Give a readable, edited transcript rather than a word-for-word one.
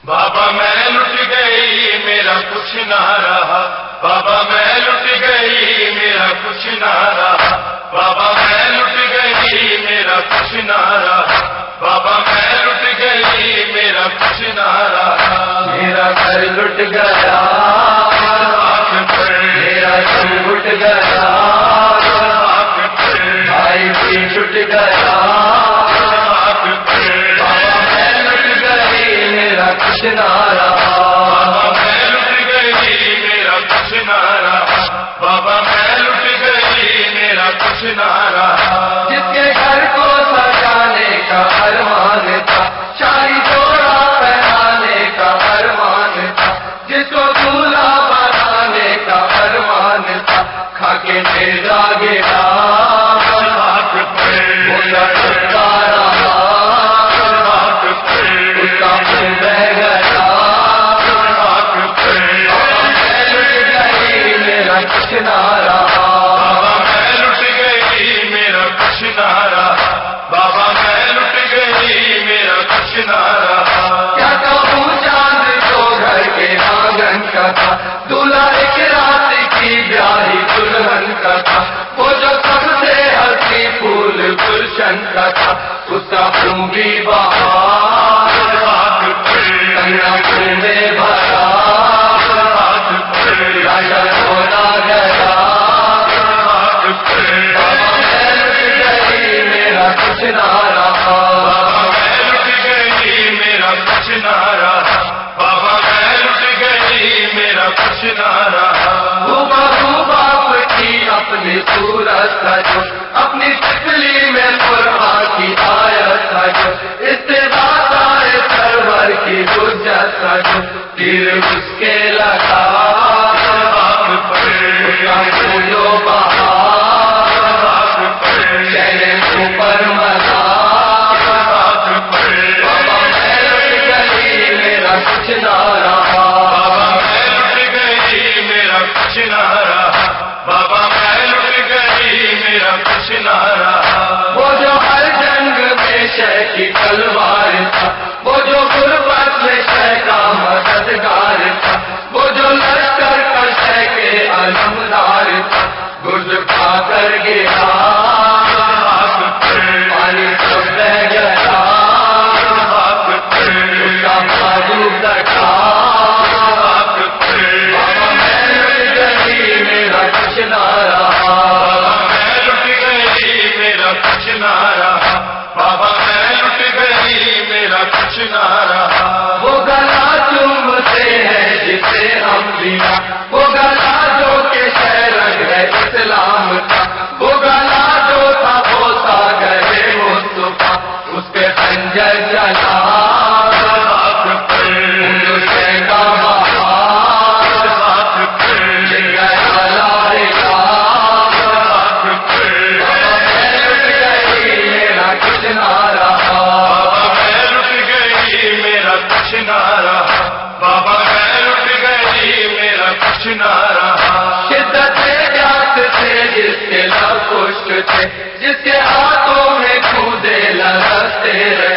بابا میں لٹ گئی میرا کچھ نہ رہا، بابا میں لٹ گئی میرا کچھ نہ رہا، بابا میں لٹ گئی میرا کچھ نہ رہا، بابا میں لٹ گئی میرا کچھ نہ رہا، میرا گھر لٹ گیا، میرا گھر لٹ گیا، بھائی بھی لٹ گیا، بابا میں لٹ گئی میرا کچھ نہ رہا، بابا میں لٹ گئی میرا کچھ نہ رہا، بابا میں لٹ گئی میرا کچھ نہ رہا، جس کے گھر کو سجانے کا ارمان تھا، شاہی جوڑا پہنانے کا ارمان تھا، جس کو دولہا بنانے کا ارمان تھا، کھا کے بھیجا گیا دولہا ایک رات کی بیاہی دلہن کا تھا، وہ جو سب سے ہنسی پھول گلشن کا تھا، اس کا خون بھی بہار کنگنا خون میں بھرا، راجا ہونا گیا، بابا میں لٹ گئی میرا کچھ نہ رہا، بابا میں لٹ گئی میرا کچھ نہ رہا، بابا میں لٹ گئی میرا کچھ نہ رہا، باپ کی اپنی صورت تھا جو، اپنی شکلی میں قرآن کی آیت تھا جو، استغاثہ سرور کی حجت تھا جو، تیر اس کے لگا جو بہار چہرے اوپر ملا، بابا میں لٹ گئی میرا کچھ نہ رہا، بابا میں لٹ گئی میرا کچھ نہ رہا، بابا میں لٹ گئی میرا کچھ نہ رہا، وہ جو ہر جنگ میں شے کی تلوار تھا، وہ جو غربت میں شے کا مددگار تھا، وہ جو لشکر کا شے کے علمدار تھا، گرد کھا کر گیا پانی سب بہ گیا، اس کا بازو کٹا، بابا میں لٹ گئی میرا کچھ نہ رہا، بابا میں لٹ گئی میرا کچھ نہ رہا، بابا میں لٹ گئی میرا کچھ نہ رہا، وہ گلا چومتے ہیں جسے ہم بنا، وہ گلا جو کہ شہرگ ہے اسلام کا، وہ گلا جو تھا وہ ساگر مصطفیٰ، اس پہ خنجر چلا بابا میں لٹ گئی میرا کچھ نہ رہا، شدت پیاس سے جس کے لب خشک تھے، جس کے ہاتھوں میں کودے لرزتے رہے،